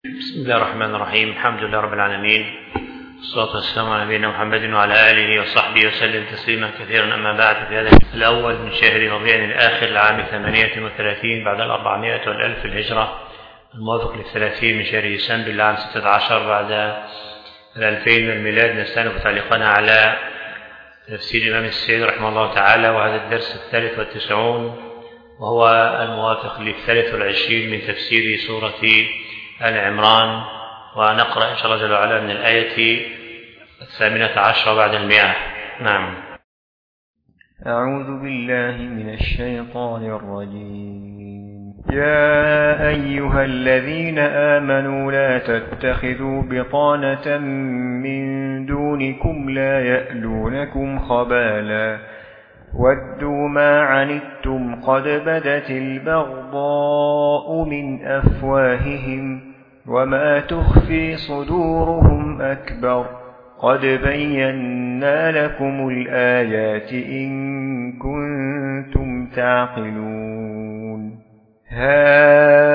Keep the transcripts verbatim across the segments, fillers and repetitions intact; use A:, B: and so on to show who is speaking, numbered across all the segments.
A: بسم الله الرحمن الرحيم. الحمد لله رب العالمين، والصلاة والسلام على نبينا محمد وعلى آله وصحبه وسلم تسليما كثيرا. أما بعد، في هذا الأول من شهر ربيع الآخر لعام ثمانية وثلاثين بعد الأربعمائة والألف الهجرة، الموافق للثلاثين من شهر ديسمبر لعام ستة عشر بعد الألفين من الميلاد، نستأنف تعليقنا على تفسير الإمام السعدي رحمه الله تعالى، وهذا الدرس الثالث والتسعون، وهو الموافق للثالث والعشرين من تفسير سورة آل عمران. ونقرأ إن شاء الله جل وعلا من الآية الثامنة عشرة بعد المئة. نعم.
B: أعوذ بالله من الشيطان الرجيم. يا أيها الذين آمنوا لا تتخذوا بطانة من دونكم لا يألونكم خبالا ودوا ما عنتم قد بدت البغضاء من أفواههم وما تخفي صدورهم أكبر قد بينا لكم الآيات إن كنتم تعقلون. ها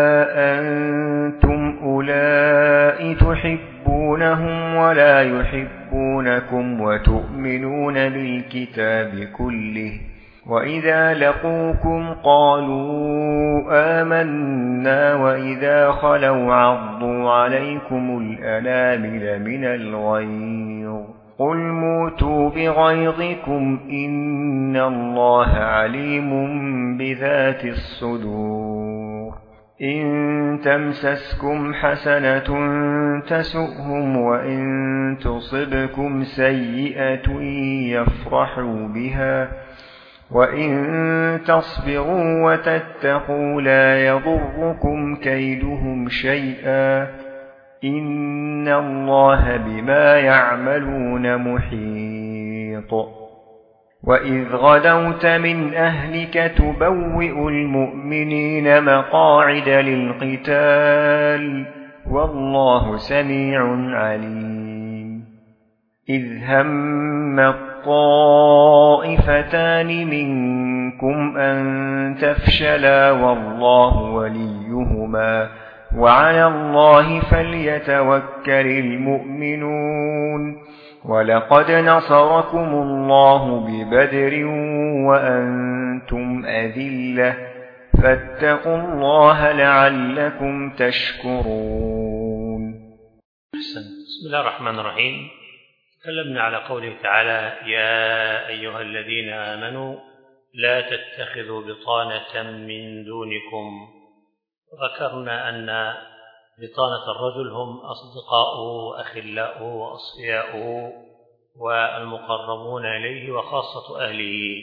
B: أنتم أولئك تحبونهم ولا يحبونكم وتؤمنون بالكتاب كله، وإذا لقوكم قالوا آمنا وإذا خلوا عضوا عليكم الأنامل من الغيظ قل موتوا بغيظكم إن الله عليم بذات الصدور. إن تمسسكم حسنة تسؤهم وإن تصبكم سيئة يفرحوا بها وإن تصبروا وتتقوا لا يضركم كيدهم شيئا إن الله بما يعملون محيط. وإذ غدوت من أهلك تبوئ المؤمنين مقاعد للقتال والله سميع عليم. إذ هم الطائفتان منكم أن تفشلا والله وليهما وعلى الله فليتوكل المؤمنون. ولقد نصركم الله ببدر وأنتم أذلة فاتقوا الله لعلكم تشكرون.
A: بسم الله الرحمن الرحيم. تكلمنا على قوله تعالى: يا أيها الذين آمنوا لا تتخذوا بطانة من دونكم. وذكرنا أن بطانة الرجل هم أصدقاؤه وأخلاؤه وأصفياؤه والمقربون إليه وخاصة أهله.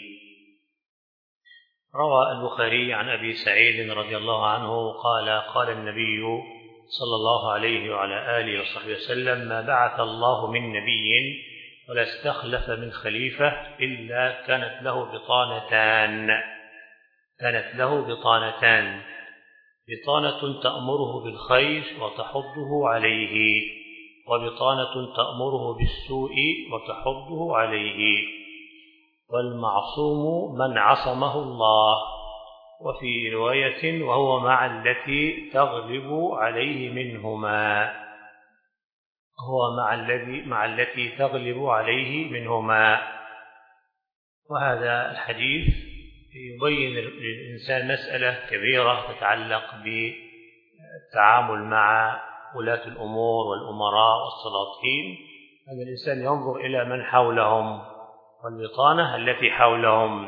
A: روى البخاري عن أبي سعيد رضي الله عنه قال: قال النبي صلى الله عليه وعلى آله وصحبه وسلم: ما بعث الله من نبي ولا استخلف من خليفة إلا كانت له بطانتان كانت له بطانتان بطانة تأمره بالخير وتحضه عليه، وبطانة تأمره بالسوء وتحضه عليه. والمعصوم من عصمه الله. وفي رواية: وهو مع التي تغلب عليه منهما هو مع الذي مع التي تغلب عليه منهما. وهذا الحديث يبين للإنسان مسألة كبيرة تتعلق بالتعامل مع ولاة الأمور والأمراء والسلاطين، أن الإنسان ينظر إلى من حولهم والبطانة التي حولهم،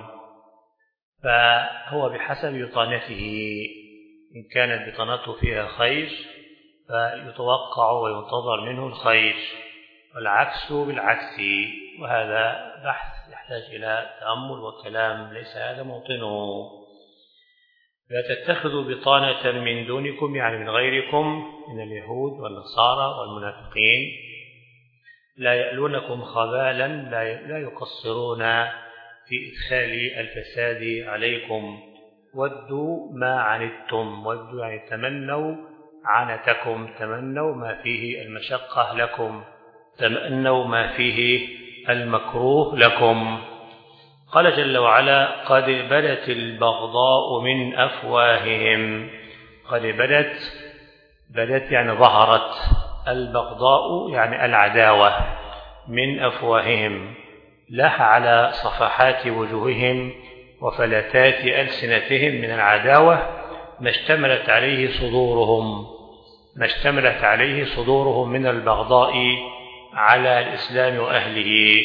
A: فهو بحسب بطانته. إن كانت بطانته فيها خير فيتوقع وينتظر منه الخير، والعكس بالعكس. وهذا بحث يحتاج إلى تأمل وكلام ليس هذا موطنه. لا تتخذوا بطانة من دونكم، يعني من غيركم من اليهود والنصارى والمنافقين، لا يألونكم خبالا، لا يقصرون في إدخال الفساد عليكم. ودوا ما عنتم، ودوا يعني تمنوا عنتكم، تمنوا ما فيه المشقة لكم، تمنوا ما فيه المكروه لكم. قال جل وعلا: قد بدت البغضاء من أفواههم. قد بدت بدت يعني ظهرت، البغضاء يعني العداوة من أفواههم، لاح على صفحات وجوههم وفلتات ألسنتهم من العداوة ما اشتملت عليه صدورهم ما اشتملت عليه صدورهم من البغضاء على الإسلام وأهله.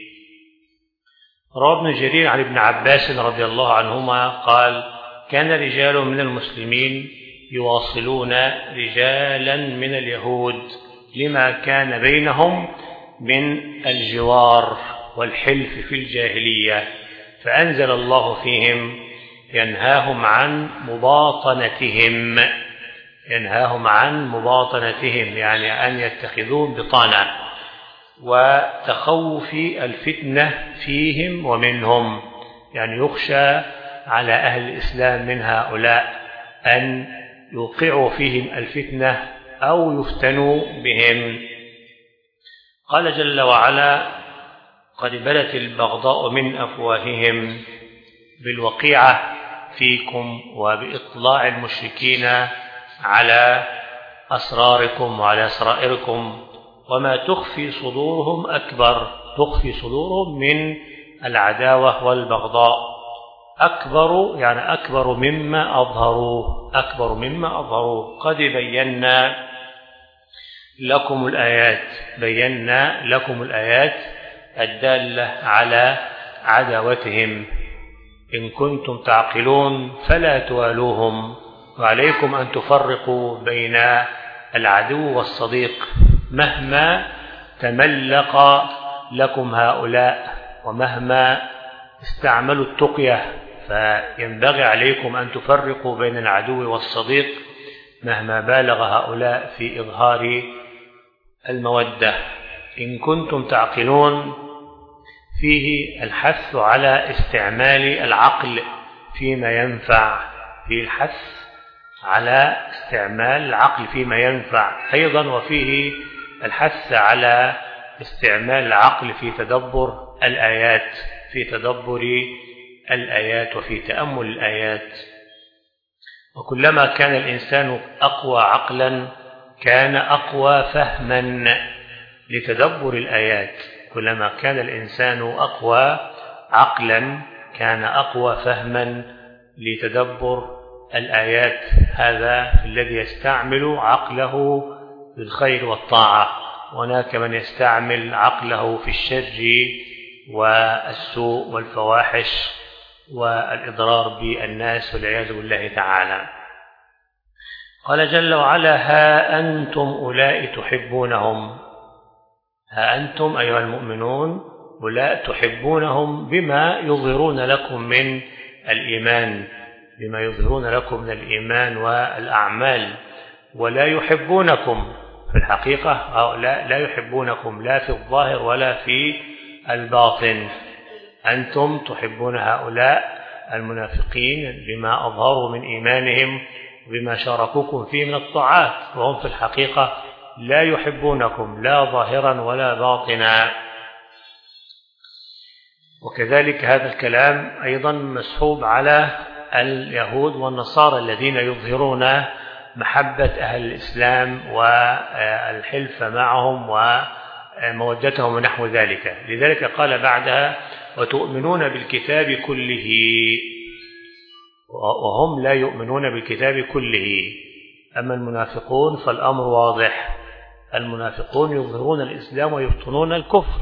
A: روى ابن جرير عن ابن عباس رضي الله عنهما قال: كان رجال من المسلمين يواصلون رجالا من اليهود لما كان بينهم من الجوار والحلف في الجاهلية، فأنزل الله فيهم ينهاهم عن مباطنتهم ينهاهم عن مباطنتهم يعني أن يتخذون بطانة، وتخوف الفتنة فيهم ومنهم، يعني يخشى على أهل الإسلام من هؤلاء أن يوقعوا فيهم الفتنة أو يفتنوا بهم. قال جل وعلا: قد بدت البغضاء من أفواههم بالوقيعة فيكم وبإطلاع المشركين على أسراركم وعلى سرائركم، وما تخفي صدورهم أكبر تخفي صدورهم من العداوة والبغضاء أكبر يعني أكبر مما أظهروا أكبر مما أظهروا قد بينا لكم الآيات بينا لكم الآيات الدالة على عداوتهم، إن كنتم تعقلون فلا توالوهم، وعليكم أن تفرقوا بين العدو والصديق مهما تملق لكم هؤلاء ومهما استعملوا التقية، فينبغي عليكم أن تفرقوا بين العدو والصديق مهما بالغ هؤلاء في إظهار المودة. إن كنتم تعقلون فيه الحث على استعمال العقل فيما ينفع فيه الحث على استعمال العقل فيما ينفع أيضا، وفيه الحث على استعمال العقل في تدبر الآيات في تدبر الآيات وفي تأمل الآيات. وكلما كان الإنسان أقوى عقلا كان أقوى فهما لتدبر الآيات كلما كان الإنسان أقوى عقلا كان أقوى فهما لتدبر الآيات. هذا الذي يستعمل عقله في الخير والطاعة، وهناك من يستعمل عقله في الشر والسوء والفواحش والإضرار بالناس والعياذ بالله تعالى. قال جل وعلا: ها أنتم أولئك تحبونهم ها أنتم أيها المؤمنون أولئك تحبونهم بما يظهرون لكم من الإيمان بما يظهرون لكم من الإيمان والأعمال، ولا يحبونكم في الحقيقة هؤلاء لا يحبونكم لا في الظاهر ولا في الباطن. أنتم تحبون هؤلاء المنافقين بما أظهروا من إيمانهم وبما شاركوكم فيه من الطاعات، وهم في الحقيقة لا يحبونكم لا ظاهرا ولا باطنا. وكذلك هذا الكلام أيضا مسحوب على اليهود والنصارى الذين يظهرون محبة أهل الإسلام والحلف معهم ومودتهم ونحو ذلك. لذلك قال بعدها: وتؤمنون بالكتاب كله، وهم لا يؤمنون بالكتاب كله. أما المنافقون فالأمر واضح، المنافقون يظهرون الإسلام ويبطنون الكفر،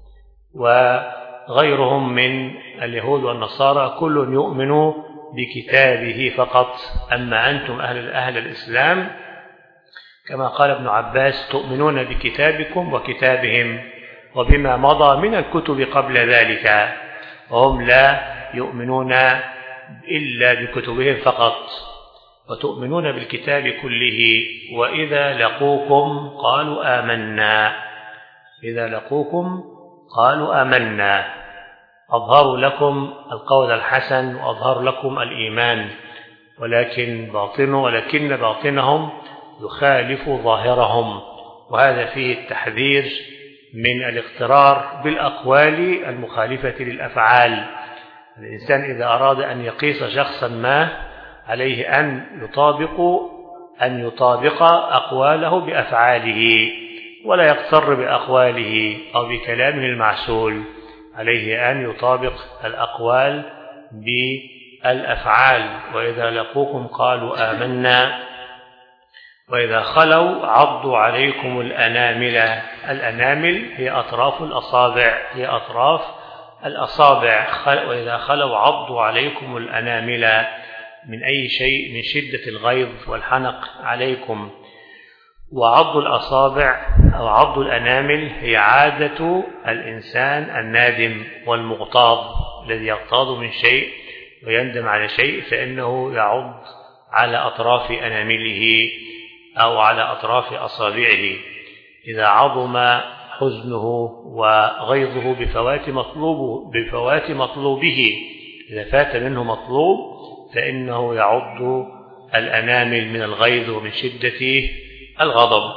A: وغيرهم من اليهود والنصارى كل يؤمن بكتابه فقط. أما أنتم أهل, أهل الإسلام كما قال ابن عباس: تؤمنون بكتابكم وكتابهم وبما مضى من الكتب قبل ذلك، وهم لا يؤمنون إلا بكتبهم فقط. وتؤمنون بالكتاب كله، وإذا لقوكم قالوا آمنا إذا لقوكم قالوا آمنا أظهروا لكم القول الحسن وأظهروا لكم الإيمان، ولكن باطنه ولكن باطنهم يخالف ظاهرهم. وهذا فيه التحذير من الاغترار بالأقوال المخالفة للأفعال. الإنسان إذا أراد أن يقيس شخصا ما عليه أن يطابق أن يطابق أقواله بأفعاله ولا يغتر بأقواله أو بكلامه المعسول، عليه أن يطابق الأقوال بالأفعال. وإذا لقوكم قالوا آمنا وإذا خلوا عضوا عليكم الأنامل. الأنامل هي أطراف الأصابع، هي أطراف الأصابع. وإذا خلوا عضوا عليكم الأنامل من أي شيء من شدة الغيظ والحنق عليكم. وعض الأصابع أو عض الأنامل هي عادة الإنسان النادم والمغتاظ الذي يغتاظ من شيء ويندم على شيء، فإنه يعض على أطراف أنامله أو على أطراف أصابعه. إذا عظم حزنه وغيظه بفوات مطلوبه بفوات مطلوبه إذا فات منه مطلوب فإنه يعض الأنامل من الغيظ ومن شدة الغضب.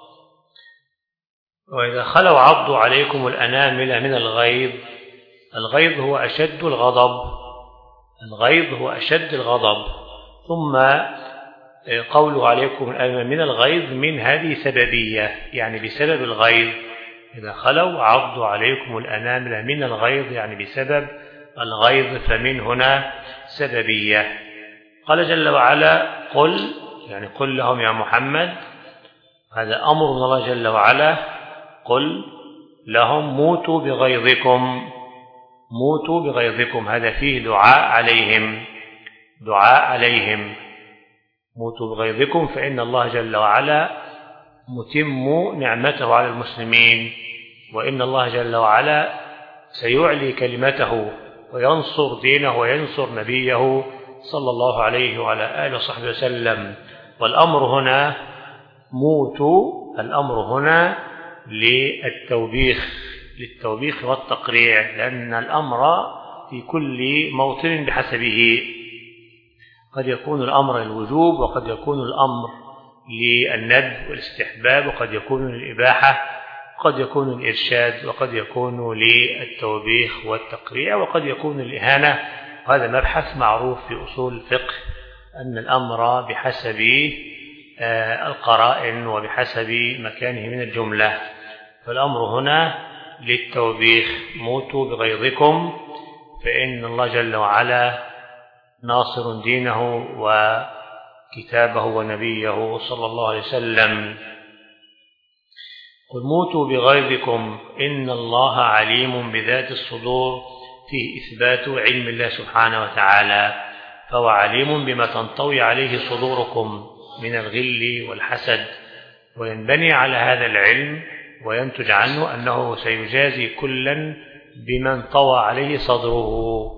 A: وإذا خلوا عضوا عليكم الأنامل من الغيظ. الغيظ هو أشد الغضب، الغيظ هو أشد الغضب. ثم قوله عليكم الأنامل من الغيظ، من هذه سببية، يعني بسبب الغيظ. إذا خلوا عضوا عليكم الأنامل من الغيظ يعني بسبب الغيظ، فمن هنا سببية. قال جل وعلا قل، يعني قل لهم يا محمد، هذا أمر من الله جل وعلا. قل لهم موتوا بغيظكم، موتوا بغيظكم، هذا فيه دعاء عليهم، دعاء عليهم. موتوا بغيظكم، فإن الله جل وعلا متم نعمته على المسلمين، وإن الله جل وعلا سيعلي كلمته وينصر دينه وينصر نبيه صلى الله عليه وعلى آله وصحبه وسلم. والأمر هنا موتوا، الأمر هنا للتوبيخ، للتوبيخ والتقريع، لأن الأمر في كل موطن بحسبه. قد يكون الأمر للوجوب، وقد يكون الأمر للندب والاستحباب، وقد يكون للإباحة، قد يكون الإرشاد، وقد يكون للتوبيخ والتقريع، وقد يكون الإهانة. وهذا مبحث معروف في أصول الفقه، أن الأمر بحسب القرائن وبحسب مكانه من الجملة. فالأمر هنا للتوبيخ، موتوا بغيظكم، فإن الله جل وعلا ناصر دينه وكتابه ونبيه صلى الله عليه وسلم. قل موتوا بغيظكم إن الله عليم بذات الصدور، فيه إثبات علم الله سبحانه وتعالى، فهو عليم بما تنطوي عليه صدوركم من الغل والحسد، وينبني على هذا العلم وينتج عنه أنه سيجازي كلا بمن طوى عليه صدره،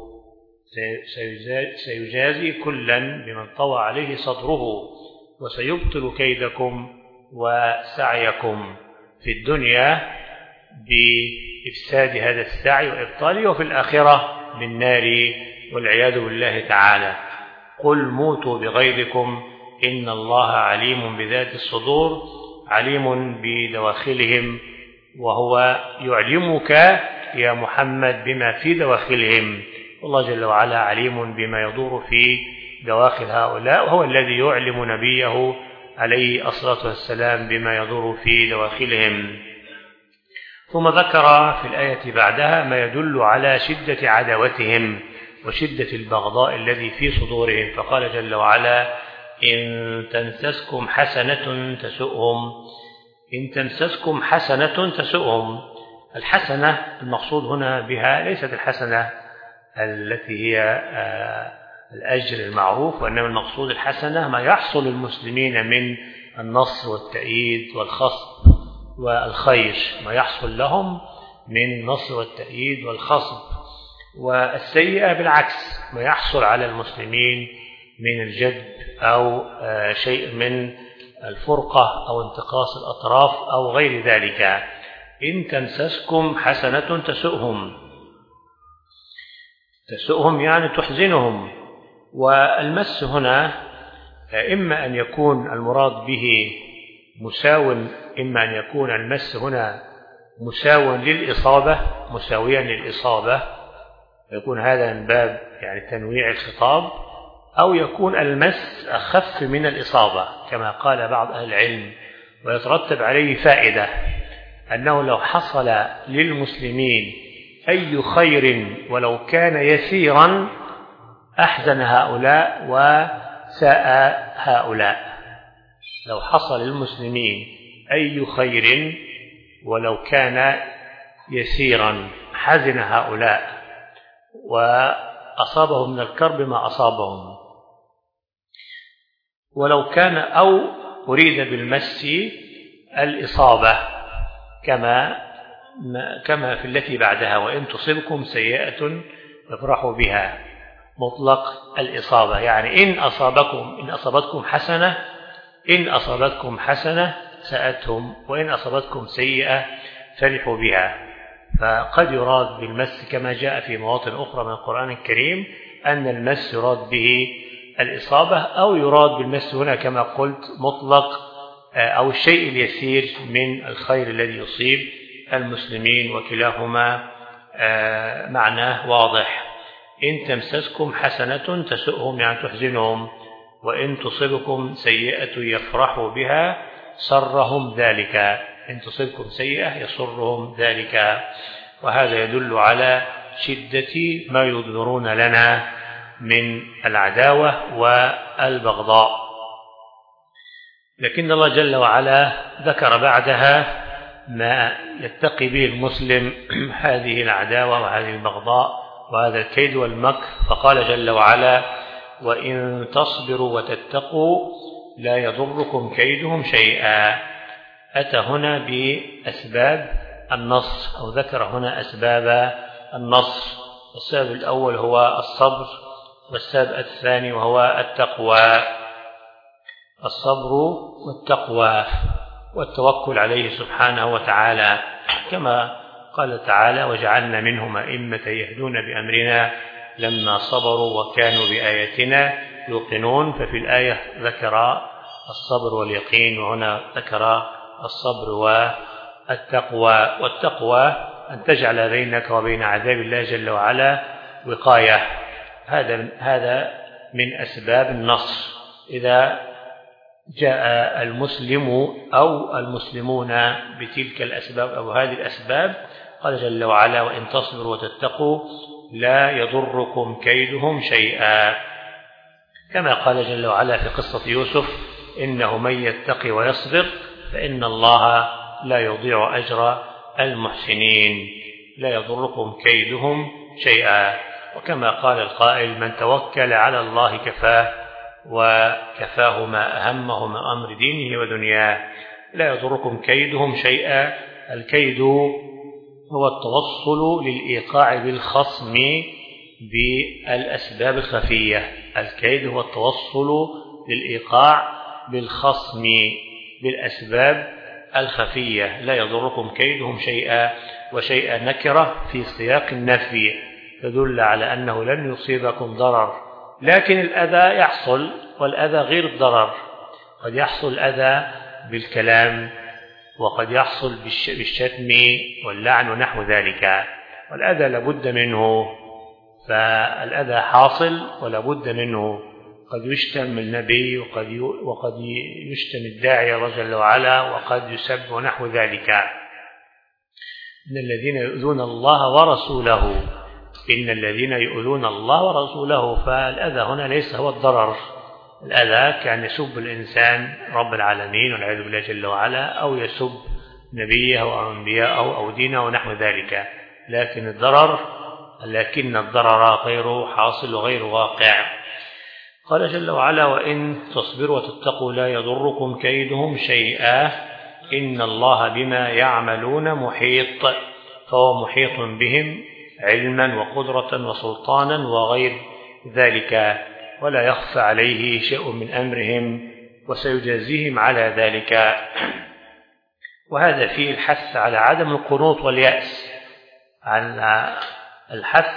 A: سيجازي كلا بمن طوى عليه صدره، وسيبطل كيدكم وسعيكم في الدنيا بإفساد هذا السعي وإبطاله، وفي الآخرة بالنار والعياذ بالله تعالى. قل موتوا بغيظكم إن الله عليم بذات الصدور، عليم بدواخلهم، وهو يعلمك يا محمد بما في دواخلهم. والله جل وعلا عليم بما يدور في دواخل هؤلاء، وهو الذي يعلم نبيه عليه الصلاة والسلام بما يدور في دواخلهم. ثم ذكر في الآية بعدها ما يدل على شدة عداوتهم وشدة البغضاء الذي في صدورهم، فقال جل وعلا إن تمسسكم حسنة تسؤهم، إن تمسسكم حسنة تسؤهم. الحسنة المقصود هنا بها ليست الحسنة التي هي الأجر المعروف، وإنما المقصود الحسنة ما يحصل للمسلمين من النصر والتأييد والخصب والخير، ما يحصل لهم من النصر والتأييد والخصب. والسيئة بالعكس، ما يحصل على المسلمين من الجد أو شيء من الفرقة أو انتقاص الأطراف أو غير ذلك. إن تمسسكم حسنة تسؤهم، تسؤهم يعني تحزنهم. والمس هنا إما أن يكون المراد به مساو، إما أن يكون المس هنا مساو للإصابة، مساويا للإصابة، يكون هذا من باب يعني تنويع الخطاب، أو يكون المس أخف من الإصابة كما قال بعض أهل العلم، ويترتب عليه فائدة أنه لو حصل للمسلمين أي خير ولو كان يسيرا أحزن هؤلاء وساء هؤلاء. لو حصل للمسلمين أي خير ولو كان يسيرا حزن هؤلاء وأصابهم من الكرب ما أصابهم، ولو كان أو أريد بالمس الإصابة كما كما في التي بعدها، وإن تصبكم سيئة يفرحوا بها، مطلق الإصابة، يعني إن أصابكم إن أصابتكم حسنة إن أصابتكم حسنة سأتهم، وإن أصابتكم سيئة فرحوا بها. فقد يراد بالمس كما جاء في مواطن أخرى من القرآن الكريم أن المس يراد به الإصابة، أو يراد بالمس هنا كما قلت مطلق أو الشيء اليسير من الخير الذي يصيب المسلمين، وكلاهما معناه واضح. إن تمسسكم حسنة تسؤهم يعني تحزنهم، وإن تصبكم سيئة يفرحوا بها سرهم ذلك. إن تصبكم سيئة يسرهم ذلك. وهذا يدل على شدة ما يظهرون لنا من العداوة والبغضاء. لكن الله جل وعلا ذكر بعدها ما يتقي به المسلم هذه العداوة وهذه البغضاء وهذا الكيد والمكر، فقال جل وعلا: وإن تصبروا وتتقوا لا يضركم كيدهم شيئا. أتى هنا بأسباب النصر، أو ذكر هنا أسباب النصر. السبب الأول هو الصبر، والسبب الثاني وهو التقوى. الصبر والتقوى والتوكل عليه سبحانه وتعالى، كما قال تعالى: وجعلنا منهم أئمة يهدون بأمرنا لما صبروا وكانوا بآياتنا يوقنون. ففي الآية ذكر الصبر واليقين، وهنا ذكر الصبر والتقوى. والتقوى أن تجعل بينك وبين عذاب الله جل وعلا وقاية. هذا هذا من أسباب النصر. إذا جاء المسلم أو المسلمون بتلك الأسباب أو هذه الأسباب، قال جل وعلا: وإن تصبروا وتتقوا لا يضركم كيدهم شيئا. كما قال جل وعلا في قصة يوسف: إنه من يتقي ويصبر فإن الله لا يضيع أجر المحسنين، لا يضركم كيدهم شيئا. وكما قال القائل: من توكل على الله كفاه، وكفاه ما أهمه من أمر دينه ودنياه. لا يضركم كيدهم شيئا. الكيد هو التوصل للإيقاع بالخصم بالأسباب الخفية. الكيد هو التوصل للإيقاع بالخصم بالأسباب الخفية. لا يضركم كيدهم شيئا، وشيئا نكرة في سياق النفي تدل على أنه لن يصيبكم ضرر، لكن الأذى يحصل، والأذى غير الضرر. قد يحصل الأذى بالكلام، وقد يحصل بالشتم واللعن ونحو ذلك، والأذى لابد منه. فالأذى حاصل ولابد منه. قد يشتم النبي، وقد وقد يشتم الداعي جل وعلا، وقد يسب ونحو ذلك. إن الذين يؤذون الله ورسوله إن الذين يؤذون الله ورسوله فالأذى هنا ليس هو الضرر. الأذى كان يسب الإنسان رب العالمين والعياذ بالله جل وعلا، أو يسب نبيه أو أنبياءه أو دينه ونحو ذلك. لكن الضرر لكن الضرر غير حاصل وغير واقع. قال جل وعلا: وإن تصبروا وتتقوا لا يضركم كيدهم شيئا إن الله بما يعملون محيط. فهو محيط بهم علما وقدرة وسلطانا وغير ذلك، ولا يخفى عليه شيء من أمرهم، وسيجازيهم على ذلك. وهذا فيه الحث على عدم القنوط واليأس، على الحث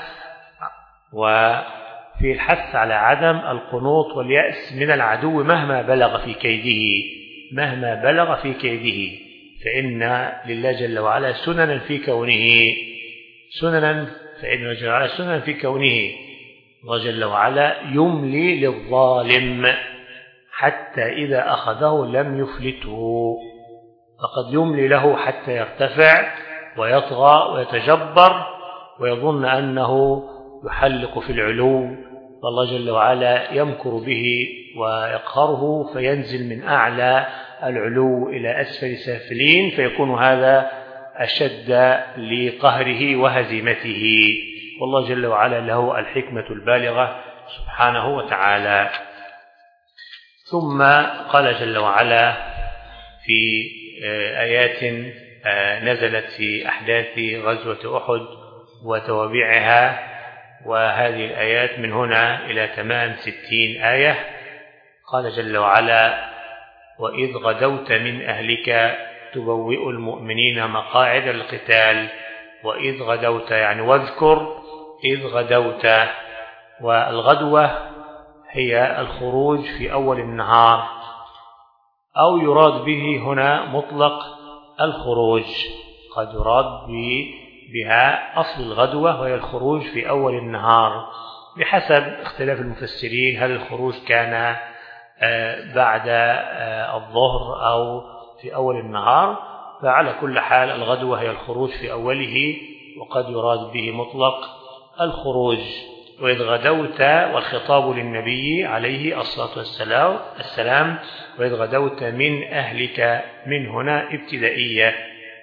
A: وفي الحث على عدم القنوط واليأس من العدو مهما بلغ في كيده مهما بلغ في كيده فإن لله جل وعلا سننا في كونه سننا فإن جل وعلا سننا في كونه الله جل وعلا يملي للظالم حتى إذا أخذه لم يفلته، فقد يملي له حتى يرتفع ويطغى ويتجبر ويظن أنه يحلق في العلو، فالله جل وعلا يمكر به ويقهره فينزل من أعلى العلو إلى أسفل سافلين، فيكون هذا أشد لقهره وهزيمته، والله جل وعلا له الحكمة البالغة سبحانه وتعالى. ثم قال جل وعلا في آيات نزلت في أحداث غزوة أحد وتوابعها، وهذه الآيات من هنا إلى تمام ستين آية. قال جل وعلا: وإذ غدوت من أهلك تبوئ المؤمنين مقاعد القتال. وإذ غدوت يعني واذكر إذ غدوت، والغدوة هي الخروج في أول النهار، أو يراد به هنا مطلق الخروج، قد يراد بها أصل الغدوة وهي الخروج في أول النهار، بحسب اختلاف المفسرين هل الخروج كان بعد الظهر أو في أول النهار، فعلى كل حال الغدوة هي الخروج في أوله، وقد يراد به مطلق الخروج. وإذ غدوت والخطاب للنبي عليه الصلاة والسلام، وإذ غدوت من أهلك، من هنا ابتدائية،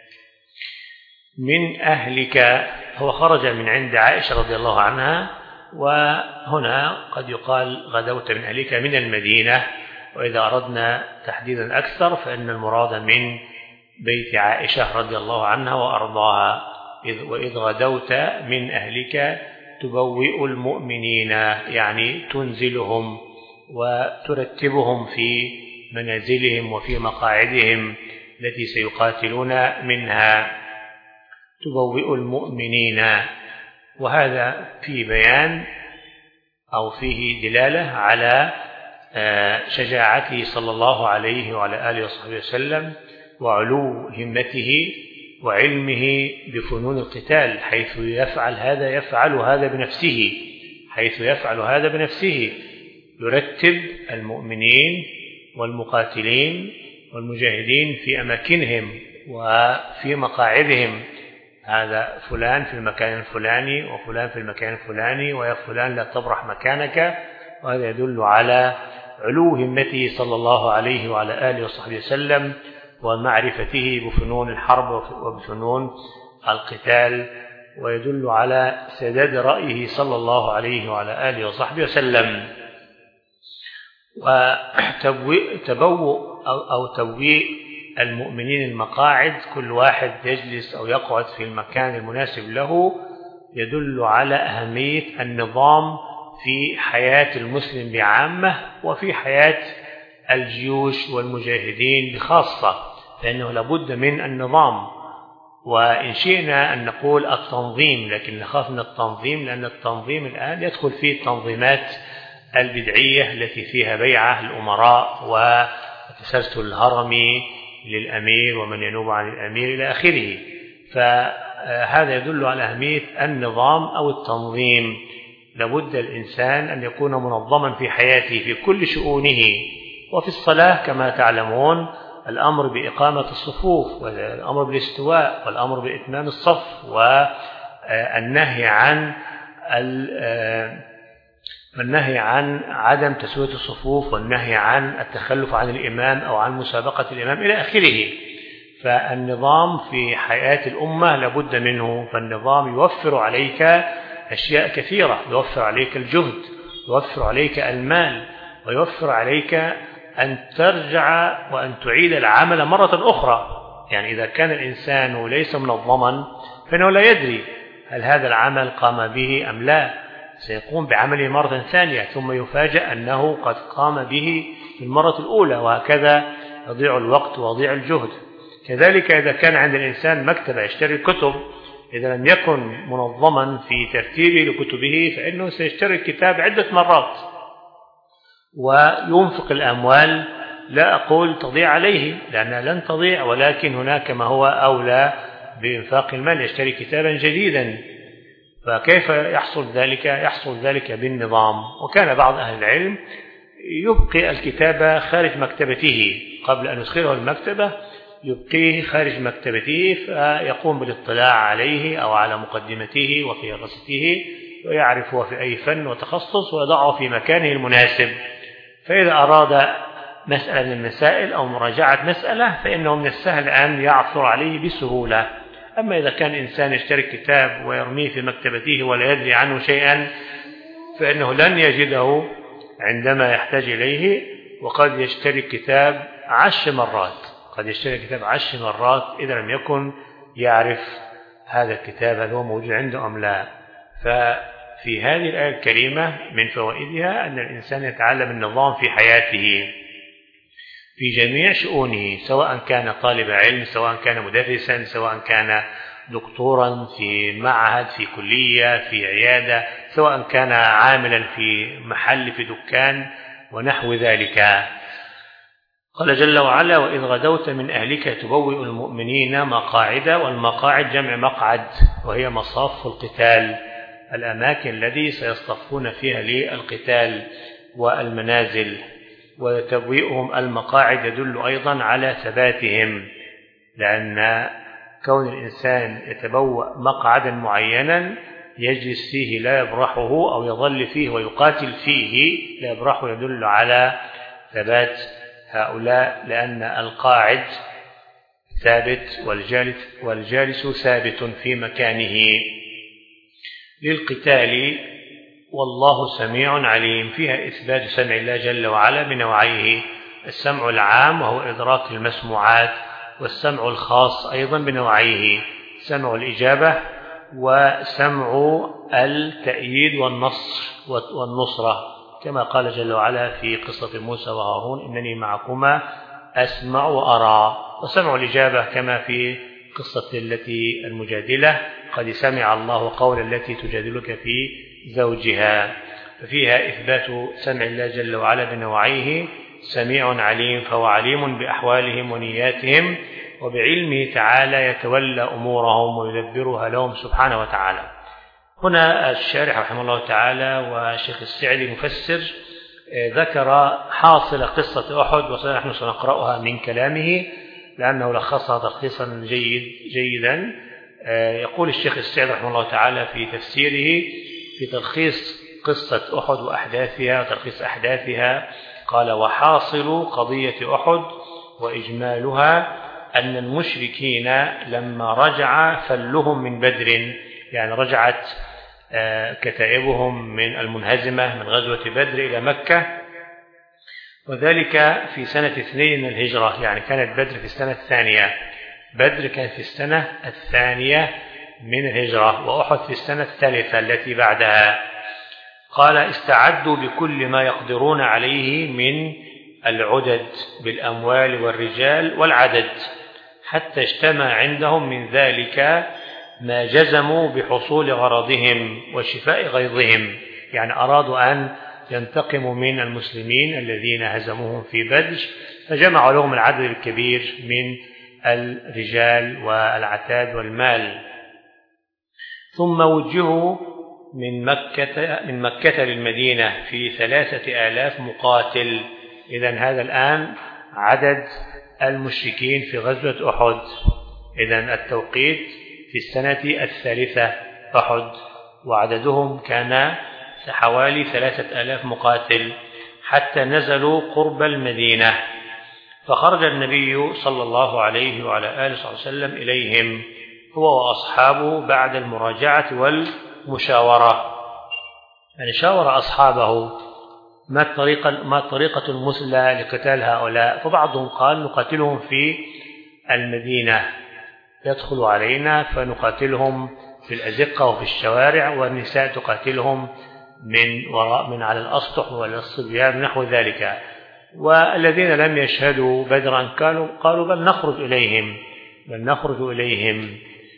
A: من أهلك هو خرج من عند عائشة رضي الله عنها، وهنا قد يقال غدوت من أهلك من المدينة، وإذا أردنا تحديدا أكثر فإن المراد من بيت عائشة رضي الله عنها وأرضاها. وإذ غدوت من أهلك تبوئ المؤمنين يعني تنزلهم وترتبهم في منازلهم وفي مقاعدهم التي سيقاتلون منها، تبوئ المؤمنين، وهذا في بيان أو فيه دلالة على شجاعته صلى الله عليه وعلى آله وصحبه وسلم وعلو همته وعلمه بفنون القتال، حيث يفعل هذا يفعل هذا بنفسه حيث يفعل هذا بنفسه يرتب المؤمنين والمقاتلين والمجاهدين في أماكنهم وفي مقاعدهم، هذا فلان في المكان الفلاني وفلان في المكان الفلاني، ويا فلان لا تبرح مكانك، وهذا يدل على علو همته صلى الله عليه وعلى آله وصحبه وسلم ومعرفته بفنون الحرب وبفنون القتال، ويدل على سداد رأيه صلى الله عليه وعلى آله وصحبه وسلم. وتبوء أو تبويء المؤمنين المقاعد، كل واحد يجلس أو يقعد في المكان المناسب له، يدل على أهمية النظام في حياة المسلم بعامة وفي حياة الجيوش والمجاهدين بخاصة، فإنه لابد من النظام. وإن شئنا أن نقول التنظيم، لكن نخاف من التنظيم لأن التنظيم الآن يدخل فيه التنظيمات البدعية التي فيها بيعة الأمراء وتسلسل الهرمي للأمير ومن ينوب عن الأمير إلى آخره، فهذا يدل على أهمية النظام أو التنظيم. لابد الإنسان أن يكون منظما في حياته في كل شؤونه، وفي الصلاة كما تعلمون الأمر بإقامة الصفوف والأمر بالاستواء والأمر بإتمام الصف والنهي عن النهي عن عدم تسوية الصفوف والنهي عن التخلف عن الإمام أو عن مسابقة الإمام إلى آخره. فالنظام في حياة الأمة لابد منه، فالنظام يوفر عليك أشياء كثيرة، يوفر عليك الجهد، يوفر عليك المال، ويوفر عليك أن ترجع وأن تعيد العمل مرة أخرى. يعني إذا كان الإنسان ليس منظما فإنه لا يدري هل هذا العمل قام به أم لا، سيقوم بعمله مرة ثانية ثم يفاجأ أنه قد قام به في المرة الأولى، وهكذا يضيع الوقت ويضيع الجهد. كذلك إذا كان عند الإنسان مكتبة يشتري كتب، إذا لم يكن منظما في ترتيبه لكتبه فإنه سيشتري الكتاب عدة مرات وينفق الأموال، لا أقول تضيع عليه لأنها لن تضيع، ولكن هناك ما هو أولى بإنفاق المال، يشتري كتابا جديدا فكيف يحصل ذلك؟ يحصل ذلك بالنظام. وكان بعض أهل العلم يبقي الكتاب خارج مكتبته قبل أن يدخله المكتبة، يبقيه خارج مكتبته فيقوم بالاطلاع عليه أو على مقدمته وفي رسته، ويعرف هو في أي فن وتخصص ويضعه في مكانه المناسب. فإذا أراد مسألة من المسائل أو مراجعة مسألة فإنه من السهل أن يعثر عليه بسهولة. أما إذا كان إنسان يشتري كتاب ويرميه في مكتبته ولا يدري عنه شيئا فإنه لن يجده عندما يحتاج إليه، وقد يشتري الكتاب عشر مرات قد يشتري الكتاب عشر مرات إذا لم يكن يعرف هذا الكتاب هل هو موجود عنده أم لا. ففي هذه الآية الكريمة من فوائدها أن الإنسان يتعلم النظام في حياته في جميع شؤونه، سواء كان طالب علم، سواء كان مدرسا، سواء كان دكتورا في معهد، في كلية، في عيادة، سواء كان عاملا في محل، في دكان ونحو ذلك. قال جل وعلا: وإذ غدوت من أهلك تبوئ المؤمنين مقاعد. والمقاعد جمع مقعد، وهي مصاف القتال، الأماكن التي سيصطفون فيها للقتال والمنازل. وتبوئهم المقاعد يدل أيضا على ثباتهم، لأن كون الإنسان يتبوأ مقعدا معينا يجلس فيه لا يبرحه أو يظل فيه ويقاتل فيه لا يبرحه يدل على ثبات هؤلاء، لأن القاعد ثابت والجالس, والجالس ثابت في مكانه للقتال. والله سميع عليم، فيها إثبات سمع الله جل وعلا بنوعيه: السمع العام وهو إدراك المسموعات، والسمع الخاص أيضا بنوعيه: سمع الإجابة وسمع التأييد والنصر والنصرة، كما قال جل وعلا في قصة موسى وهارون: إنني معكما أسمع وأرى. وسمع الإجابة كما في قصة التي المجادلة: قد سمع الله قول التي تجادلك في زوجها. ففيها إثبات سمع الله جل وعلا بنوعيه: سميع عليم، فهو عليم بأحوالهم ونياتهم، وبعلمه تعالى يتولى أمورهم ويدبرها لهم سبحانه وتعالى. هنا الشارح رحمه الله تعالى والشيخ السعدي مفسر ذكر حاصل قصة أحد، ونحن سنقرأها من كلامه لأنه لخصها تلخيصا جيد جيدا. يقول الشيخ السعدي رحمه الله تعالى في تفسيره في تلخيص قصة أحد وأحداثها وتلخيص أحداثها، قال: وحاصل قضية أحد وإجمالها أن المشركين لما رجع فلهم من بدر، يعني رجعت كتائبهم من المنهزمة من غزوة بدر إلى مكة، وذلك في سنة اثنين من الهجرة، يعني كانت بدر في السنة الثانية. بدر كان في السنة الثانية من الهجرة، وأحد في السنة الثالثة التي بعدها. قال: استعدوا بكل ما يقدرون عليه من العدد بالأموال والرجال والعدد، حتى اجتمع عندهم من ذلك ما جزموا بحصول غرضهم وشفاء غيظهم، يعني أرادوا أن ينتقموا من المسلمين الذين هزموهم في بدر، فجمعوا لهم العدد الكبير من الرجال والعتاد والمال. ثم وجهوا من مكة, من مكة للمدينة في ثلاثة آلاف مقاتل. إذن هذا الآن عدد المشركين في غزوة أحد. إذن التوقيت في السنة الثالثة أحد، وعددهم كان حوالي ثلاثة آلاف مقاتل، حتى نزلوا قرب المدينة. فخرج النبي صلى الله عليه وعلى آله وسلم إليهم هو وأصحابه بعد المراجعة والمشاورة، يعني شاور أصحابه ما الطريقة, ما الطريقة المثلى لقتال هؤلاء. فبعضهم قال: نقاتلهم في المدينة، يدخلوا علينا فنقاتلهم في الأزقة وفي الشوارع، والنساء تقاتلهم من وراء من على الأسطح والصبيان نحو ذلك. والذين لم يشهدوا بدرا قالوا قالوا بل نخرج إليهم بل نخرج إليهم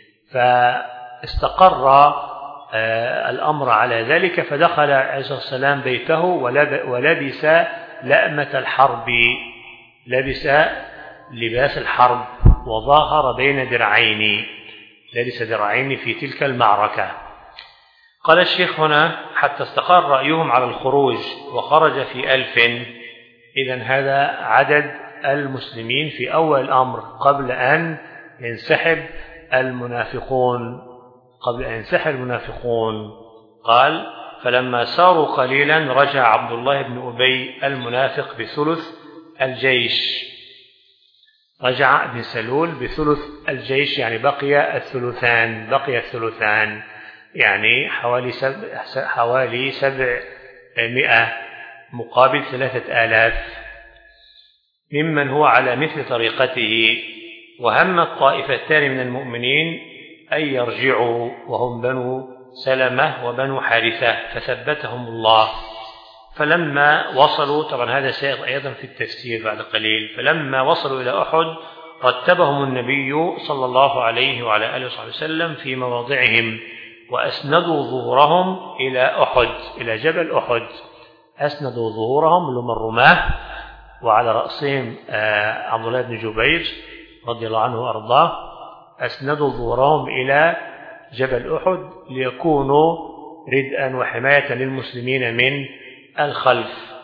A: فاستقر الأمر على ذلك. فدخل عليه الصلاة والسلام بيته ولبس لأمة الحرب، لبس لباس الحرب، وظاهر بين درعين، لبس درعين في تلك المعركة. قال الشيخ هنا حتى استقر رأيهم على الخروج وخرج في ألف. إذن هذا عدد المسلمين في أول الأمر قبل أن ينسحب المنافقون قبل أن ينسحب المنافقون. قال فلما ساروا قليلا رجع عبد الله بن أبي المنافق بثلث الجيش. رجع ابن سلول بثلث الجيش، يعني بقي الثلثان بقي الثلثان يعني حوالي سبع حوالي سبعمائة مقابل ثلاثة آلاف ممن هو على مثل طريقته. وهم الطائفتان من المؤمنين أن يرجعوا وهم بنو سلمة وبنو حارثة فثبتهم الله. فلما وصلوا، طبعا هذا سيأتي أيضا في التفسير بعد قليل، فلما وصلوا إلى أحد رتبهم النبي صلى الله عليه وعلى آله وصحبه وسلم في مواضعهم وأسندوا ظهورهم إلى أحد إلى جبل أحد. أسندوا ظهورهم لهم الرماة وعلى رأسهم عبد الله بن جبير رضي الله عنه وأرضاه. أسندوا ظهورهم إلى جبل أحد ليكونوا ردءا وحماية للمسلمين من الخلف.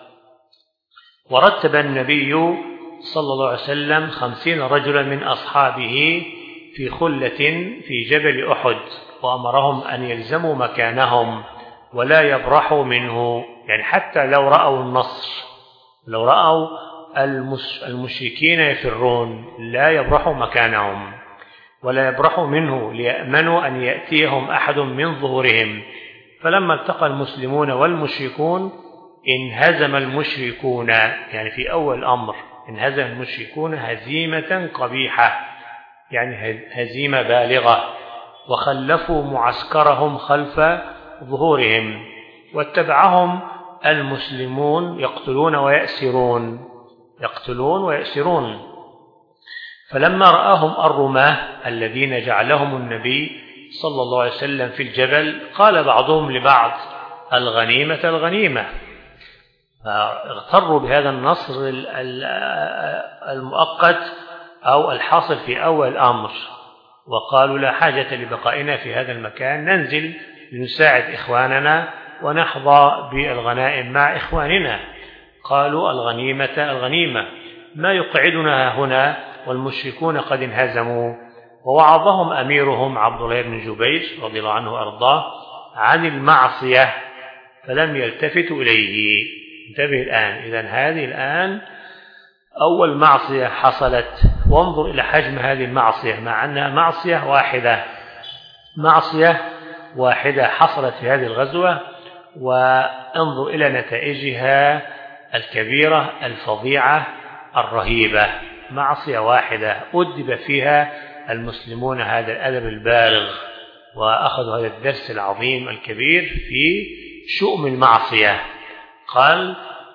A: ورتب النبي صلى الله عليه وسلم خمسين رجلا من أصحابه في خلة في جبل أحد وأمرهم أن يلزموا مكانهم ولا يبرحوا منه، يعني حتى لو رأوا النصر لو رأوا المشركين يفرون لا يبرحوا مكانهم ولا يبرحوا منه ليأمنوا أن يأتيهم أحد من ظهورهم. فلما التقى المسلمون والمشركون انهزم المشركون، يعني في أول الأمر انهزم المشركون هزيمة قبيحة، يعني هزيمة بالغة، وخلفوا معسكرهم خلف ظهورهم واتبعهم المسلمون يقتلون ويأسرون يقتلون ويأسرون. فلما رآهم الرماة الذين جعلهم النبي صلى الله عليه وسلم في الجبل قال بعضهم لبعض الغنيمة الغنيمة، فاغتروا بهذا النصر المؤقت أو الحاصل في أول الأمر وقالوا لا حاجة لبقائنا في هذا المكان، ننزل لنساعد إخواننا ونحظى بالغنائم مع إخواننا. قالوا الغنيمة الغنيمة، ما يقعدنا هنا والمشركون قد انهزموا. ووعظهم أميرهم عبد الله بن جبير رضي الله عنه وأرضاه عن المعصية فلم يلتفتوا إليه. انتبه الآن، إذن هذه الآن أول معصية حصلت، وانظر إلى حجم هذه المعصية مع أنها معصية واحدة معصية واحدة حصلت في هذه الغزوة، وانظر إلى نتائجها الكبيرة الفظيعة الرهيبة. معصية واحدة أدب فيها المسلمون هذا الأدب البالغ وأخذوا هذا الدرس العظيم الكبير في شؤم المعصية. قال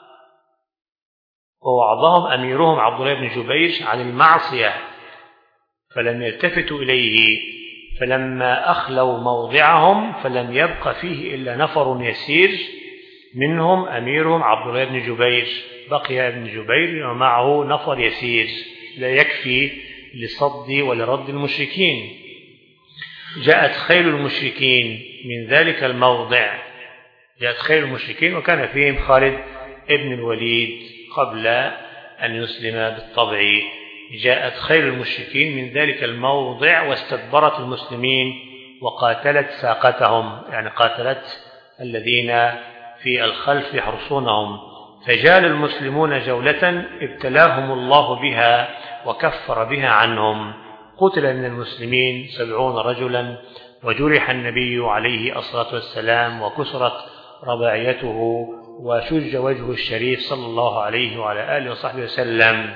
A: ووعظهم أميرهم عبد الله بن جبير عن المعصية فلم يلتفتوا إليه، فلما أخلوا موضعهم فلم يبق فيه إلا نفر يسير منهم أميرهم عبد الله بن جبير. بقي ابن جبير ومعه نفر يسير لا يكفي لصد ولرد المشركين. جاءت خيل المشركين من ذلك الموضع جاءت خيل المشركين وكان فيهم خالد ابن الوليد قبل أن يسلم بالطبع. جاءت خيل المشركين من ذلك الموضع واستدبرت المسلمين وقاتلت ساقتهم، يعني قاتلت الذين في الخلف يحرسونهم. فجال المسلمون جولة ابتلاهم الله بها وكفر بها عنهم. قتل من المسلمين سبعون رجلا وجرح النبي عليه الصلاة والسلام وكسرت رباعيته وشج وجهه الشريف صلى الله عليه وعلى آله وصحبه وسلم.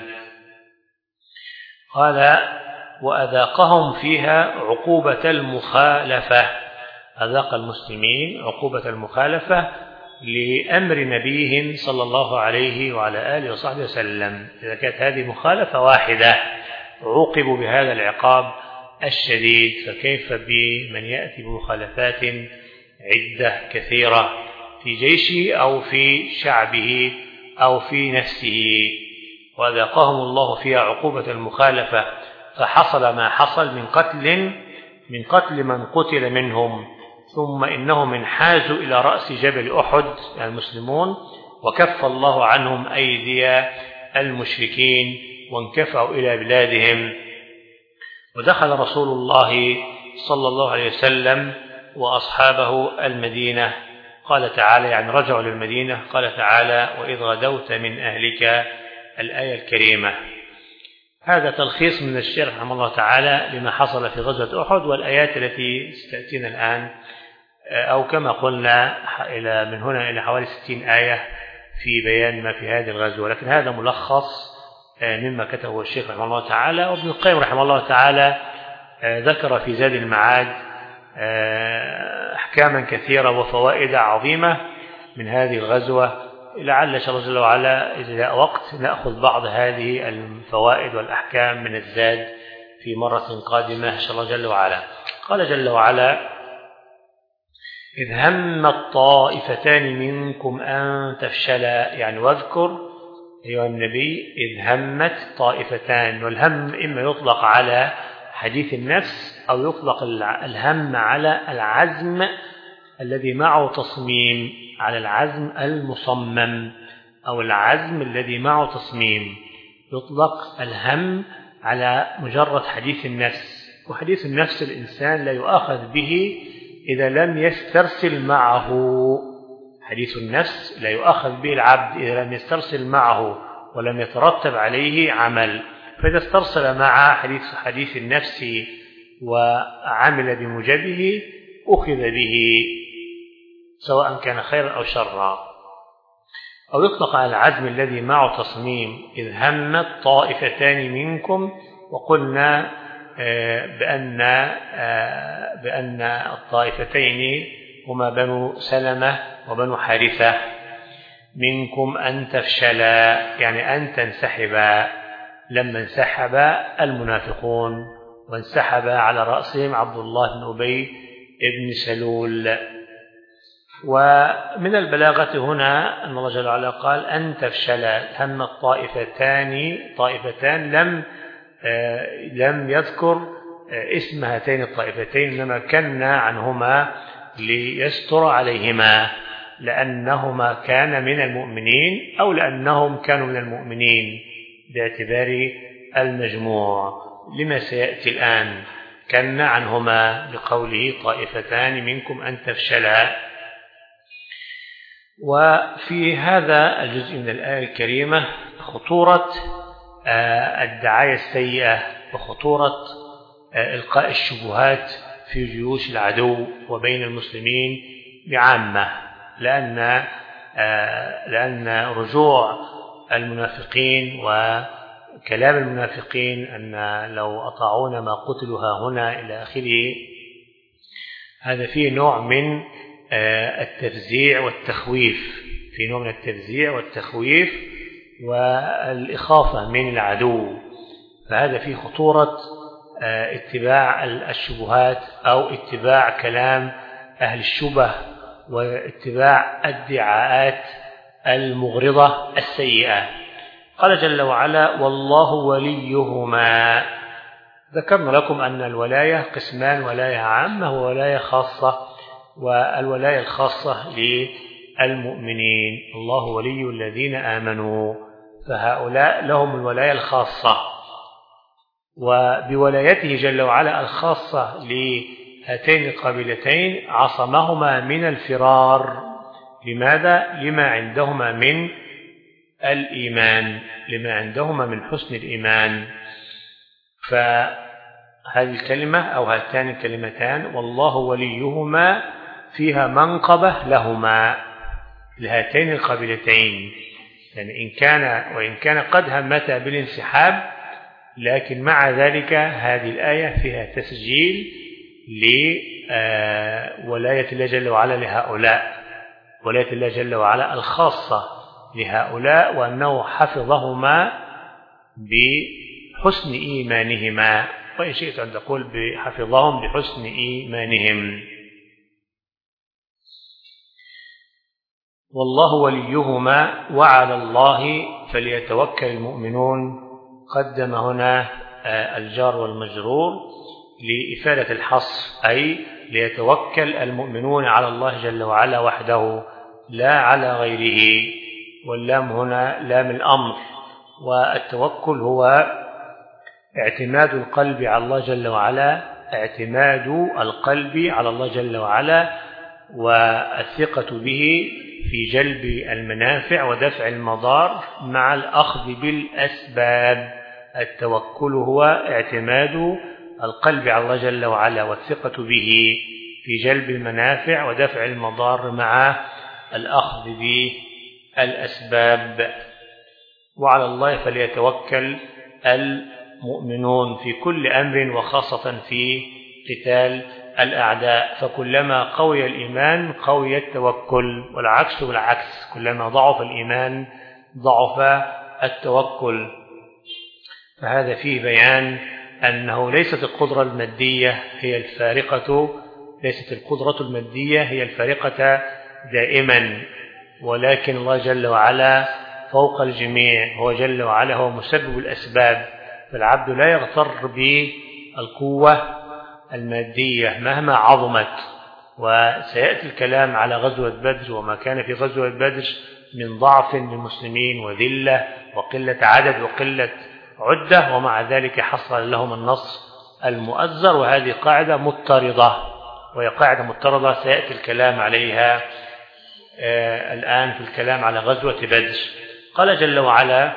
A: قال وأذاقهم فيها عقوبة المخالفة، أذاق المسلمين عقوبة المخالفة لأمر نبيهم صلى الله عليه وعلى آله وصحبه وسلم. إذا كانت هذه مخالفة واحدة عوقبوا بهذا العقاب الشديد، فكيف بمن يأتي بمخالفات عدة كثيرة في جيشه أو في شعبه أو في نفسه. وأذاقهم الله فيها عقوبة المخالفة، فحصل ما حصل من قتل من قتل من قتل منهم ثم إنهم انحازوا إلى رأس جبل أحد يعني المسلمون، وكف الله عنهم أيدي المشركين وانكفوا إلى بلادهم. ودخل رسول الله صلى الله عليه وسلم وأصحابه المدينة، قال تعالى يعني رجعوا للمدينة، قال تعالى وإذ غدوت من أهلك، الآية الكريمة. هذا تلخيص من الشيخ رحمه الله تعالى لما حصل في غزوة أحد، والآيات التي ستأتينا الآن أو كما قلنا إلى من هنا إلى حوالي ستين آية في بيان ما في هذه الغزوة، لكن هذا ملخص مما كتبه الشيخ رحمه الله تعالى. وابن القيم رحمه الله تعالى ذكر في زاد المعاد أحكاما كثيرة وفوائد عظيمة من هذه الغزوة. لعل إن شاء الله جل وعلا إذا جاء وقت نأخذ بعض هذه الفوائد والأحكام من الزاد في مرة قادمة إن شاء الله جل وعلا. قال جل وعلا إذ هم الطائفتان منكم أن تفشلا، يعني واذكر أيها النبي إذ همت طائفتان. والهم إما يطلق على حديث النفس أو يطلق الهم على العزم الذي معه تصميم، على العزم المصمم أو العزم الذي معه تصميم. يطلق الهم على مجرد حديث النفس، وحديث النفس الإنسان لا يؤاخذ به إذا لم يسترسل معه. حديث النفس لا يؤاخذ به العبد إذا لم يسترسل معه ولم يترتب عليه عمل. فإذا استرسل مع حديث حديث النفس وعمل بموجبه أخذ به سواء كان خيرا أو شرا. أو يطلق على العزم الذي معه تصميم. إذ همت طائفتان منكم، وقلنا بأن بأن الطائفتين هما بنو سلمة وبنو حارثة. منكم أن تفشلا يعني أن تنسحبا، لما انسحب المنافقون وانسحب على رأسهم عبد الله بن أبي بن سلول. ومن البلاغة هنا أن الله جل وعلا قال أن تفشلا، هم الطائفتان طائفتان لم لم يذكر اسم هاتين الطائفتين، إنما كنا عنهما ليستر عليهما، لأنهما كان من المؤمنين أو لأنهم كانوا من المؤمنين باعتبار المجموع لما سيأتي الآن. كنا عنهما بقوله طائفتان منكم أن تفشلا. وفي هذا الجزء من الآية الكريمة خطورة الدعاية السيئة وخطورة إلقاء الشبهات في جيوش العدو وبين المسلمين بعامة، لأن لأن رجوع المنافقين وكلام المنافقين أن لو أطاعونا ما قتلوا ها هنا إلى آخره، هذا فيه نوع من التفزيع والتخويف، في نوع من التفزيع والتخويف والإخافة من العدو. فهذا فيه خطورة اتباع الشبهات أو اتباع كلام أهل الشبه واتباع الدعاءات المغرضة السيئة. قال جل وعلا والله وليهما. ذكرنا لكم أن الولاية قسمان، ولاية عامة وولاية خاصة، والولاية الخاصة للمؤمنين. الله ولي الذين آمنوا، فهؤلاء لهم الولاية الخاصة، وبولايته جل وعلا الخاصة لهاتين القبيلتين عصمهما من الفرار. لماذا؟ لما عندهما من الإيمان، لما عندهما من حسن الإيمان. فهذه الكلمة أو هاتان الكلمتان والله وليهما فيها منقبة لهما لهاتين القبيلتين، يعني إن كان وإن كان قد همتا بالانسحاب، لكن مع ذلك هذه الآية فيها تسجيل لولاية الله جل وعلا لهؤلاء، ولاية الله جل وعلا الخاصة لهؤلاء، وأنه حفظهما بحسن إيمانهما، وإن شئت أن تقول بحفظهم بحسن إيمانهم. والله وليهما وعلى الله فليتوكل المؤمنون. قدم هنا الجار والمجرور لإفادة الحصر، أي ليتوكل المؤمنون على الله جل وعلا وحده لا على غيره. واللام هنا لام الأمر، والتوكل هو اعتماد القلب على الله جل وعلا، اعتماد القلب على الله جل وعلا والثقة به في جلب المنافع ودفع المضار مع الأخذ بالأسباب. التوكل هو اعتماد القلب على الله جل وعلا والثقة به في جلب المنافع ودفع المضار مع الأخذ بالأسباب. وعلى الله فليتوكل المؤمنون في كل أمر، وخاصة في قتال الأعداء، فكلما قوي الإيمان قوي التوكل، والعكس بالعكس، كلما ضعف الإيمان ضعف التوكل. فهذا فيه بيان أنه ليست القدرة المادية هي الفارقة، ليست القدرة المادية هي الفارقة دائما، ولكن الله جل وعلا فوق الجميع، هو جل وعلا هو مسبب الأسباب. فالعبد لا يغتر بالقوة المادية مهما عظمت. وسيأتي الكلام على غزوة بدر وما كان في غزوة بدر من ضعف للمسلمين وذلة وقلة عدد وقلة عدة، ومع ذلك حصل لهم النصر المؤزر. وهذه قاعدة مضطردة، وهي قاعدة مضطردة سيأتي الكلام عليها آه الآن في الكلام على غزوة بدر. قال جل وعلا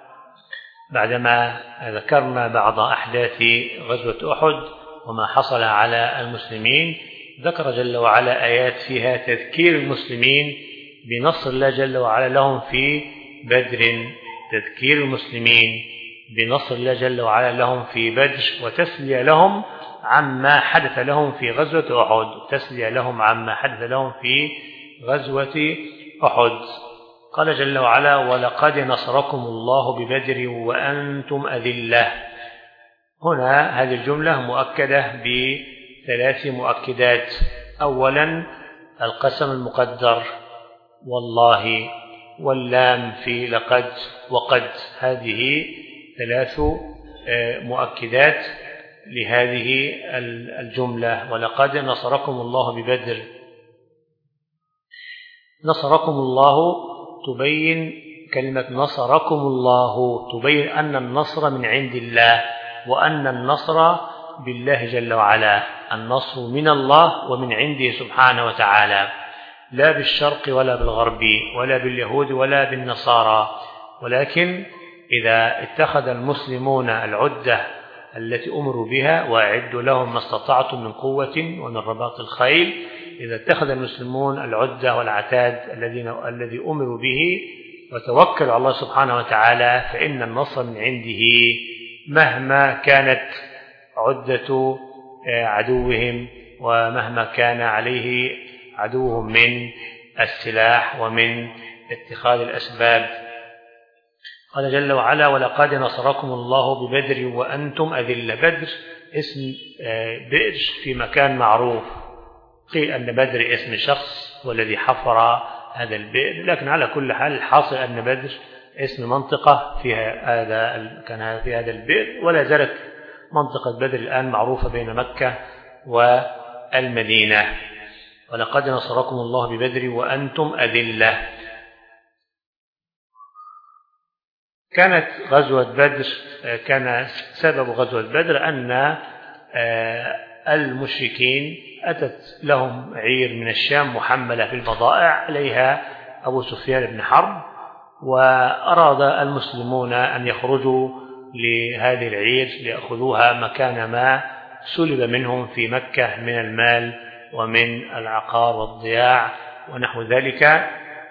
A: بعدما ذكرنا بعض أحداث غزوة أحد وما حصل على المسلمين، ذكر جل وعلا آيات فيها تذكير المسلمين بنصر الله جل وعلا لهم في بدر، تذكير المسلمين بنصر الله جل وعلا لهم في بدر، وتسلية لهم عما حدث لهم في غزوة أحد، تسلية لهم عما حدث لهم في غزوة أحد. قال جل وعلا: ولقد نصركم الله ببدر وأنتم أذلة. هنا هذه الجملة مؤكدة بثلاث مؤكدات. أولا القسم المقدر والله، واللام في لقد وقد، هذه ثلاث مؤكدات لهذه الجملة. ولقد نصركم الله ببدر، نصركم الله تبين كلمة نصركم الله تبين أن النصر من عند الله، وأن النصر بالله جل وعلا، النصر من الله ومن عنده سبحانه وتعالى، لا بالشرق ولا بالغرب ولا باليهود ولا بالنصارى. ولكن إذا اتخذ المسلمون العدة التي أمروا بها، وأعدوا لهم ما استطعتم من قوة ومن رباط الخيل، إذا اتخذ المسلمون العدة والعتاد الذي أمروا به وتوكلوا على الله سبحانه وتعالى، فإن النصر من عنده مهما كانت عدة عدوهم ومهما كان عليه عدوهم من السلاح ومن اتخاذ الأسباب. قال جل وعلا: ولقد نصركم الله ببدر وأنتم أذلة. بدر اسم بئر في مكان معروف، قيل أن بدر اسم شخص والذي حفر هذا البئر، لكن على كل حال الحاصل أن بدر اسم منطقة فيها هذا كان في هذا البئر، ولا زالت منطقة بدر الآن معروفة بين مكة والمدينة. ولقد نصركم الله ببدر وأنتم أذلة. كانت غزوة بدر كان سبب غزوة بدر أن المشركين أتت لهم عير من الشام محملة في البضائع، عليها أبو سفيان بن حرب، وأراد المسلمون أن يخرجوا لهذه العير ليأخذوها مكان ما سلب منهم في مكة من المال ومن العقار والضياع ونحو ذلك.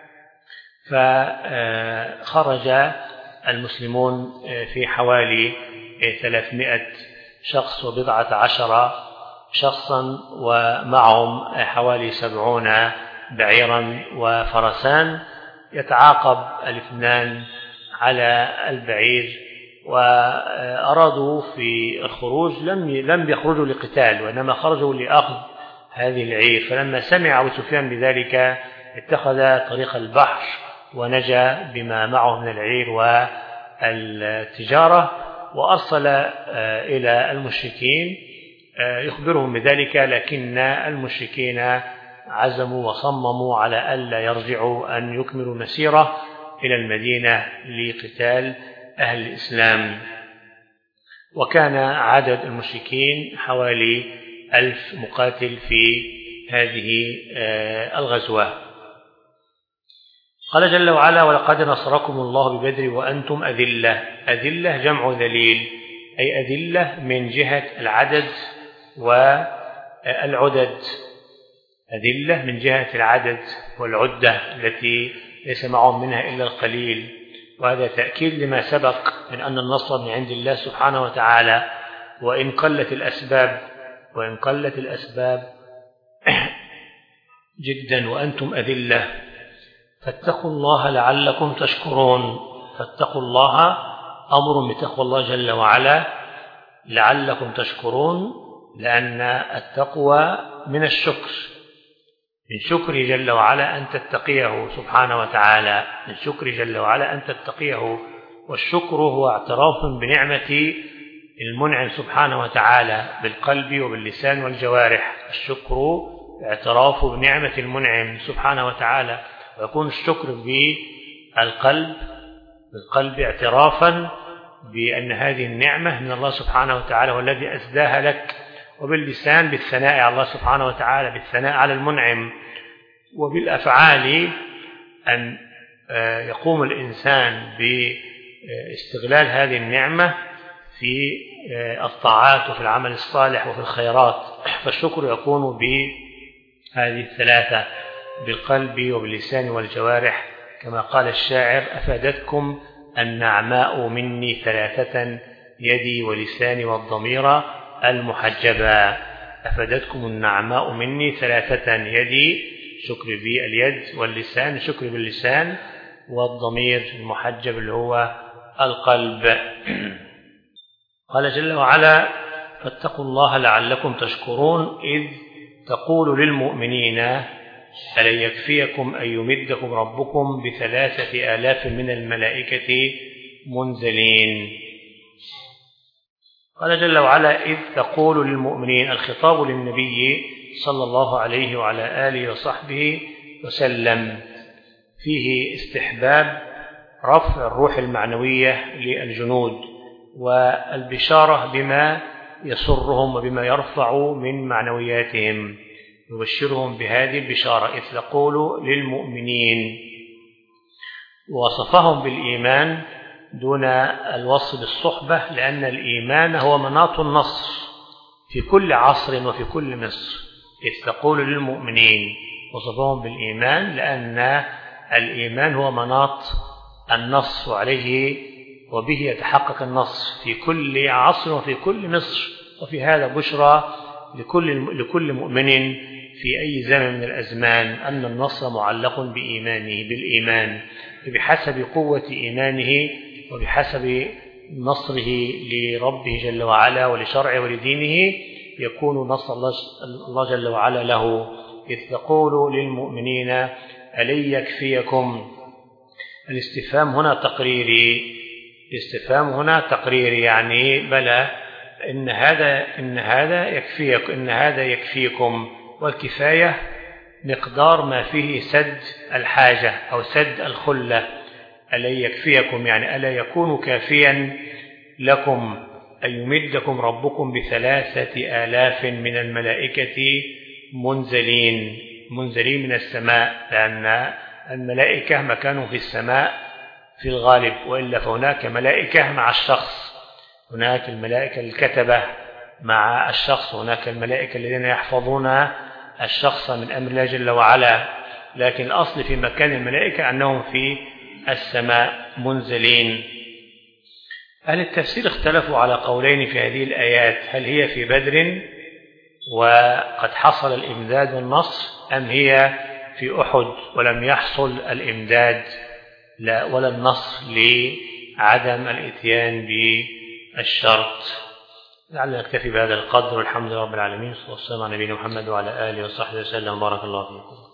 A: فخرج المسلمون في حوالي ثلاثمائة شخص وبضعة عشر شخصا، ومعهم حوالي سبعون بعيرا وفرسان، يتعاقب الاثنان على البعير، وأرادوا في الخروج لم لم يخرجوا لقتال، وإنما خرجوا لأخذ هذه العير. فلما سمع أبو سفيان بذلك اتخذ طريق البحر ونجا بما معه من العير والتجارة، وأرسل إلى المشركين يخبرهم بذلك، لكن المشركين عزموا وصمموا على ألا يرجعوا أن يكملوا مسيرة إلى المدينة لقتال أهل الإسلام. وكان عدد المشركين حوالي ألف مقاتل في هذه الغزوة. قال جل وعلا: ولقد نصركم الله ببدر وأنتم أذلة. أذلة جمع ذليل، أي أذلة من جهة العدد والعدد، أذلة من جهة العدد والعدة التي ليس معهم منها إلا القليل. وهذا تأكيد لما سبق من أن النصر من عند الله سبحانه وتعالى، وإن قلت الأسباب وإن قلت الأسباب جدا وأنتم أذلة. فاتقوا الله لعلكم تشكرون. فاتقوا الله أمر بتقوى الله جل وعلا لعلكم تشكرون، لأن التقوى من الشكر، من شكر جل وعلا أن تتقيه سبحانه وتعالى، من شكر جل وعلا أن تتقيه. والشكر هو اعتراف بنعمة المنعم سبحانه وتعالى بالقلب وباللسان والجوارح. الشكر اعتراف بنعمة المنعم سبحانه وتعالى، ويكون الشكر بالقلب بالقلب اعترافا بأن هذه النعمة من الله سبحانه وتعالى والذي أسداها لك، وباللسان بالثناء على الله سبحانه وتعالى، بالثناء على المنعم، وبالأفعال أن يقوم الإنسان باستغلال هذه النعمة في الطاعات وفي العمل الصالح وفي الخيرات. فالشكر يكون بهذه الثلاثة، بالقلب وباللسان والجوارح، كما قال الشاعر: أفادتكم النعماء مني ثلاثة، يدي ولساني والضمير المحجبا. أفادتكم النعماء مني ثلاثة، يدي شكر باليد، واللسان شكر باللسان، والضمير المحجب اللي هو القلب. قال جل وعلا: فاتقوا الله لعلكم تشكرون إذ تقول للمؤمنين ألن يكفيكم أن يمدكم ربكم بثلاثة آلاف من الملائكة منزلين. قال جل وعلا: إذ تقول للمؤمنين، الخطاب للنبي صلى الله عليه وعلى آله وصحبه وسلم، فيه استحباب رفع الروح المعنوية للجنود والبشارة بما يسرهم وبما يرفع من معنوياتهم، يبشرهم بهذه البشارة. إذ تقول للمؤمنين، وصفهم بالإيمان دون الوصف بالصحبة، لأن الإيمان هو مناط النصر في كل عصر وفي كل مصر. إذ تقول للمؤمنين، وصفهم بالإيمان لأن الإيمان هو مناط النصر، وعليه وبه يتحقق النصر في كل عصر وفي كل مصر. وفي هذا بشرى لكل لكل مؤمن في أي زمن من الأزمان أن النصر معلق بإيمانه بالإيمان، بحسب قوة إيمانه وبحسب نصره لربه جل وعلا ولشرعه ولدينه يكون نصر الله جل وعلا له. إذ تقول للمؤمنين ألن يكفيكم، الاستفهام هنا تقريري، الاستفهام هنا تقريري يعني بلى إن هذا إن هذا يكفيك إن هذا يكفيكم. والكفاية مقدار ما فيه سد الحاجة أو سد الخلة. ألن يكفيكم يعني ألا يكون كافيا لكم أن يمدكم ربكم بثلاثة آلاف من الملائكة منزلين منزلين من السماء، لأن الملائكة مكانهم في السماء في الغالب، وإلا فهناك ملائكة مع الشخص، هناك الملائكة الكتبة مع الشخص، هناك الملائكة الذين يحفظون الشخص من أمر الله جل وعلا، لكن الأصل في مكان الملائكة أنهم في السماء منزلين. أهل التفسير اختلفوا على قولين في هذه الآيات، هل هي في بدر وقد حصل الإمداد والنصر، أم هي في أحد ولم يحصل الإمداد لا ولا النصر لعدم الإتيان بالشرط. لعلنا نكتفي بهذا القدر، والحمد لله رب العالمين، صلى الله عليه وسلم على نبينا محمد وعلى آله وصحبه وسلم، بارك الله فيكم.